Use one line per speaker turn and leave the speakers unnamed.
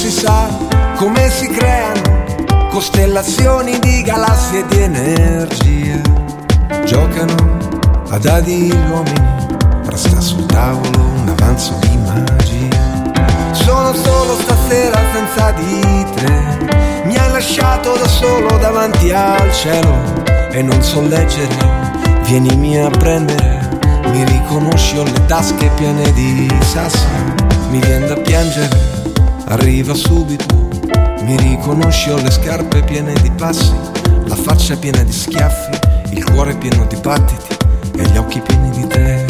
si sa come si creano costellazioni di galassie di energia. Giocano a dadi gli uomini, ora sta sul tavolo un avanzo di magia. Sono solo stasera senza di te, mi hai lasciato da solo davanti al cielo e non so leggere, vienimi a prendere, mi riconosci, ho le tasche piene di sassi, mi viene da piangere, arriva subito, mi riconosci, ho le scarpe piene di passi, la faccia piena di schiaffi, il cuore pieno di battiti e gli occhi pieni di te.